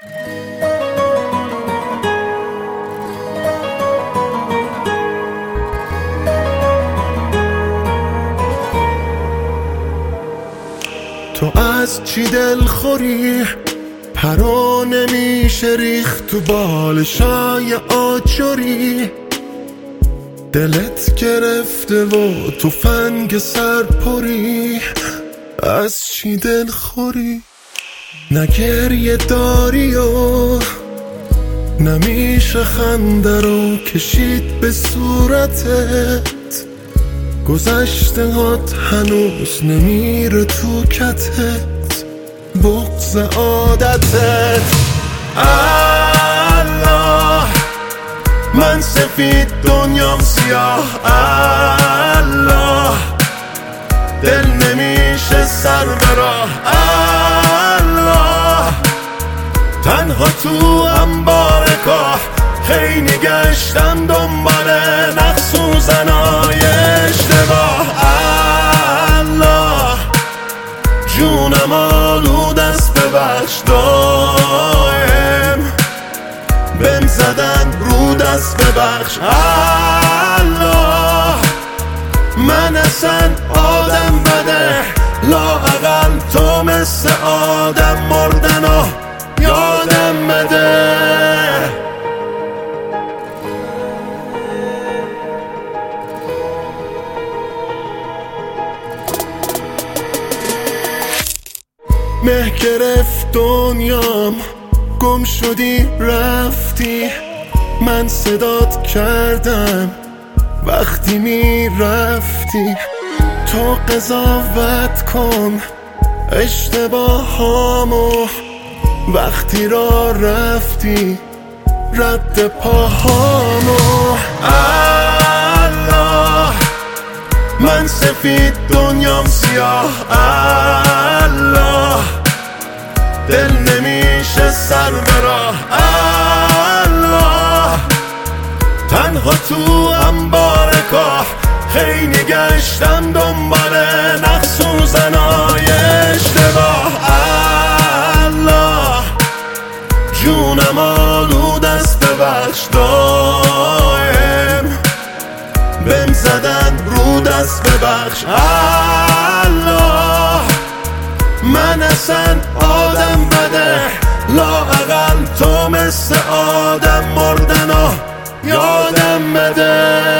تو از چی دلخوری؟ پرا نمیشه ریخت تو بالشای آجری، دلت گرفته و تو فنگ سرپری. از چی دلخوری؟ نه گریه داری و نمیشه خنده رو کشید به صورتت، گذشته هات هنوز نمیره تو کتت، بغض عادتت. الله من سفید دنیام سیاه، الله دل نمیشه سر براه، الله تنها تو انبار کاه، خیلی گشتم دنبال نقص و زنای اشتباه. الله جونم آلود است ببخش، دایم بهم زدن رو دست ببخش. الله من اصلا آدم بده، لااقل تو مثل آدم مردن و یادم بده. مه گرفت دنیام، گم شدی رفتی، من صدات کردم وقتی میرفتی. تو قضاوت کن اشتباهامو، وقتی را رفتی رد پاهامو. الله من سفید دنیام سیاه، الله دل نمیشه سر براه، الله تنها تو انبار کاه، خیلی گشتم دنبال نقص و زنای اشتباه. الله جونم آلود است ببخش، دایم بهم زدن رو دست ببخش. الله من اصلا آدم بده، لااقل تو مثل آدم مردن و یادم بده.